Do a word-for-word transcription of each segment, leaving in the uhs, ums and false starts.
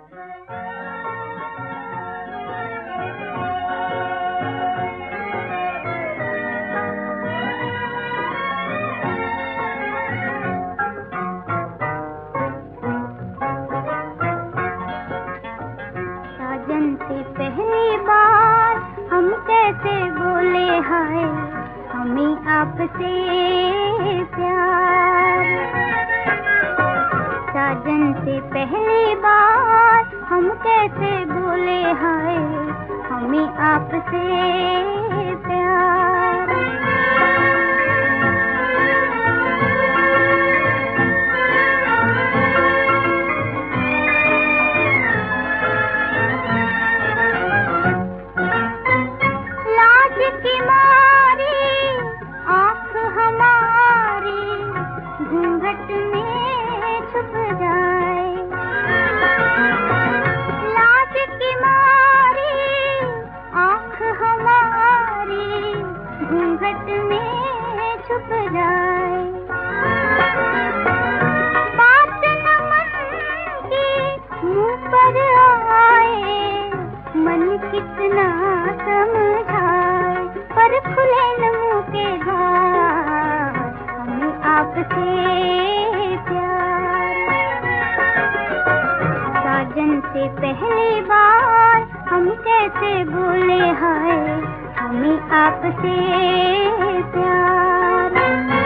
साजन से पहली बार हम कैसे बोले हाय हमें आपसे प्यार। साजन से पहली बार हम कैसे बोले हाय हमें आपसे प्यार। लाज की मारी आँख हमारी घूंघट में छुप जाए। लाज की मारी आँख हमारी घूंघट में छुप जाए। बात न मन की मुँह पर आए मन कितना समझाए पर खुले न मुँह के द्वार हमें आपसे प्यार। साजन से पहली बार हम कैसे बोले हाय हमें आपसे प्यार।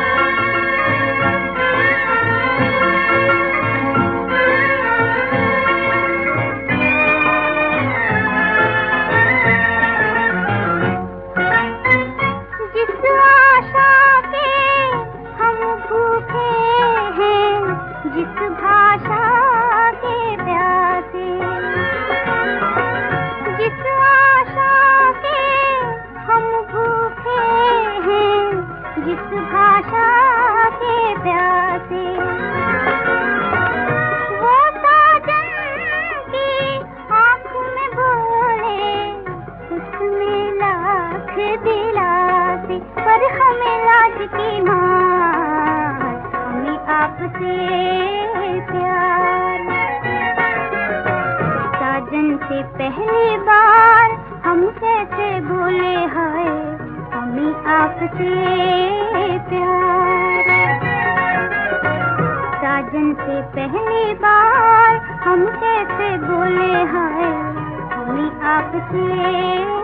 जिस आशा के हम भूखे हैं जिस भाषा के प्यासे। जिस आशा के हम भूखे हैं जिस भाषा के प्यासे। वो साजन की आँख में बोले उसमें लाख दिलासे पर हमें लाज की मार हमें आपसे प्यार। साजन से पहली बार हम कैसे बोले हाय हमें आपसे प्यार। साजन से पहली बार हम कैसे बोले हाय हमें आपसे